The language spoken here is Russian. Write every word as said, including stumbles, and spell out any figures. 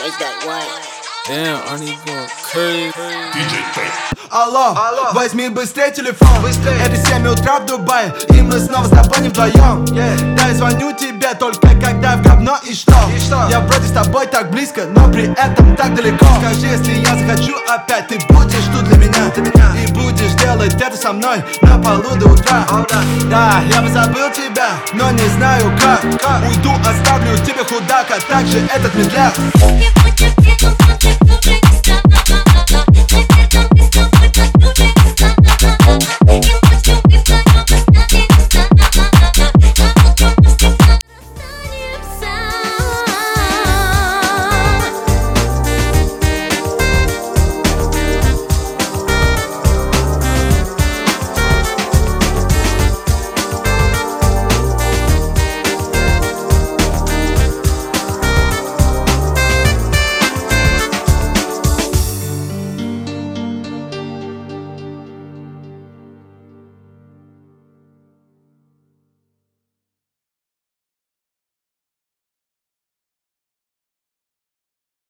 Make that one. Damn, Arnie going crazy. ди джей Fate. Алло, Алло, возьми быстрее телефон, быстрее. Это семь утра в Дубае, и мы снова с тобой не вдвоем, yeah. Да, я звоню тебе только когда в говно, и что? и что? Я вроде с тобой так близко, но при этом так далеко. Скажи, если я захочу опять, ты будешь тут для меня, для меня. И будешь делать это со мной на полу до утра, oh, да. Да, я бы забыл тебя, но не знаю как, как. Уйду, оставлю тебе худак, а также этот медляк. Don't